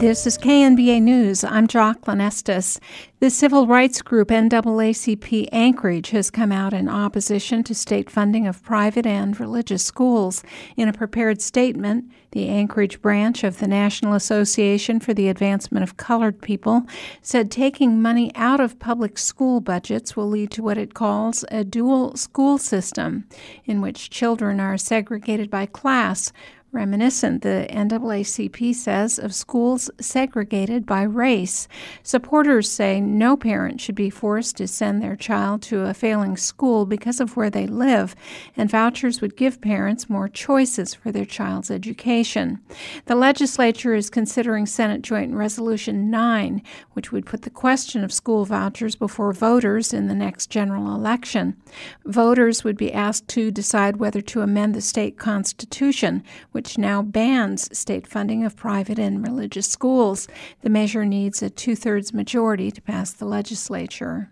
This is KNBA News. I'm Jocelyn Estes. The civil rights group NAACP Anchorage has come out in opposition to state funding of private and religious schools. In a prepared statement, the Anchorage branch of the National Association for the Advancement of Colored People said taking money out of public school budgets will lead to what it calls a dual school system, in which children are segregated by class, reminiscent, the NAACP says, of schools segregated by race. Supporters say no parent should be forced to send their child to a failing school because of where they live, and vouchers would give parents more choices for their child's education. The legislature is considering Senate Joint Resolution 9, which would put the question of school vouchers before voters in the next general election. Voters would be asked to decide whether to amend the state constitution, which now bans state funding of private and religious schools. The measure needs a two-thirds majority to pass the legislature.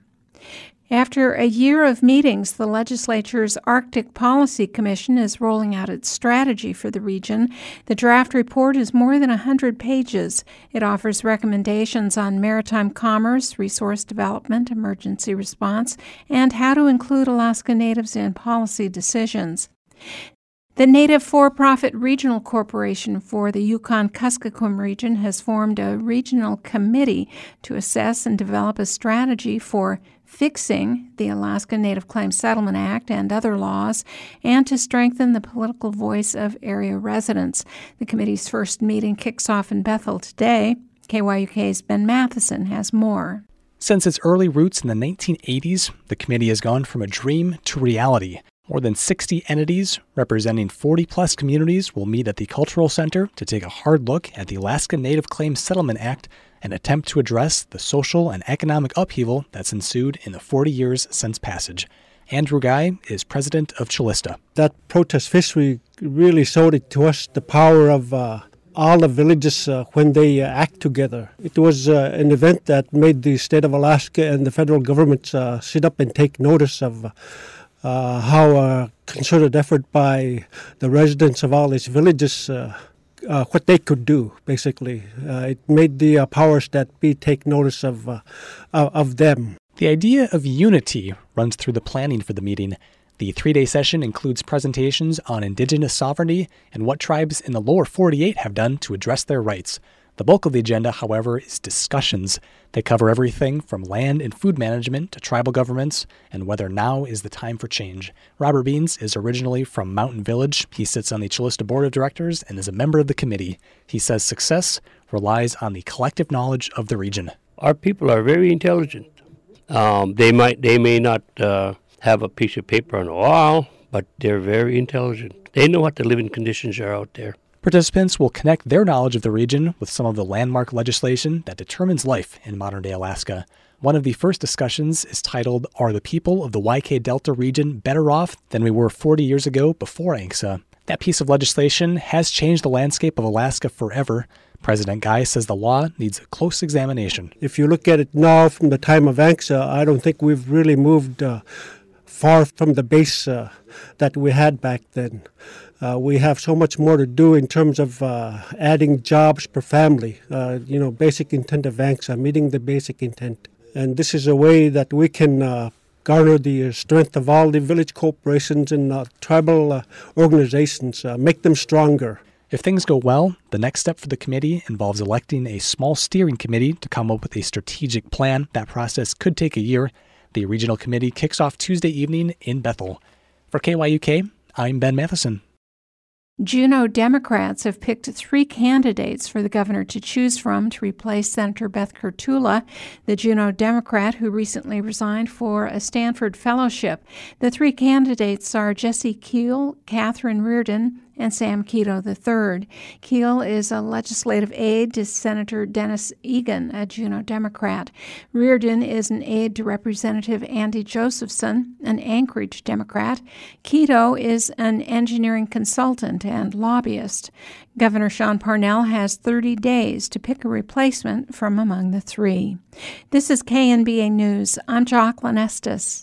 After a year of meetings, the legislature's Arctic Policy Commission is rolling out its strategy for the region. The draft report is more than 100 pages. It offers recommendations on maritime commerce, resource development, emergency response, and how to include Alaska Natives in policy decisions. The Native for-profit Regional Corporation for the Yukon-Kuskokwim region has formed a regional committee to assess and develop a strategy for fixing the Alaska Native Claims Settlement Act and other laws, and to strengthen the political voice of area residents. The committee's first meeting kicks off in Bethel today. KYUK's Ben Matheson has more. Since its early roots in the 1980s, the committee has gone from a dream to reality. More than 60 entities representing 40-plus communities will meet at the Cultural Center to take a hard look at the Alaska Native Claims Settlement Act and attempt to address the social and economic upheaval that's ensued in the 40 years since passage. Andrew Guy is president of Chillista. That protest history really showed it to us, the power of all the villages when they act together. It was an event that made the state of Alaska and the federal government sit up and take notice of how a concerted effort by the residents of all these villages, what they could do, basically. It made the powers that be take notice of them. The idea of unity runs through the planning for the meeting. The three-day session includes presentations on indigenous sovereignty and what tribes in the lower 48 have done to address their rights. The bulk of the agenda, however, is discussions. They cover everything from land and food management to tribal governments and whether now is the time for change. Robert Beans is originally from Mountain Village. He sits on the Chillista Board of Directors and is a member of the committee. He says success relies on the collective knowledge of the region. Our people are very intelligent. They may not have a piece of paper on a wall, but they're very intelligent. They know what the living conditions are out there. Participants will connect their knowledge of the region with some of the landmark legislation that determines life in modern-day Alaska. One of the first discussions is titled, Are the People of the YK Delta Region Better Off Than We Were 40 Years Ago Before ANCSA? That piece of legislation has changed the landscape of Alaska forever. President Guy says the law needs a close examination. If you look at it now from the time of ANCSA, I don't think we've really moved far from the base that we had back then. We have so much more to do in terms of adding jobs per family, basic intent of ANCSA, meeting the basic intent. And this is a way that we can garner the strength of all the village corporations and tribal organizations, make them stronger. If things go well, the next step for the committee involves electing a small steering committee to come up with a strategic plan. That process could take a year. The regional committee kicks off Tuesday evening in Bethel. For KYUK, I'm Ben Matheson. Juneau Democrats have picked 3 candidates for the governor to choose from to replace Senator Beth Kurtula, the Juneau Democrat who recently resigned for a Stanford fellowship. The 3 candidates are Jesse Keel, Catherine Reardon, and Sam Keto III. Keel is a legislative aide to Senator Dennis Egan, a Juneau Democrat. Reardon is an aide to Representative Andy Josephson, an Anchorage Democrat. Keto is an engineering consultant and lobbyist. Governor Sean Parnell has 30 days to pick a replacement from among the 3. This is KNBA News. I'm Jocelyn Estes.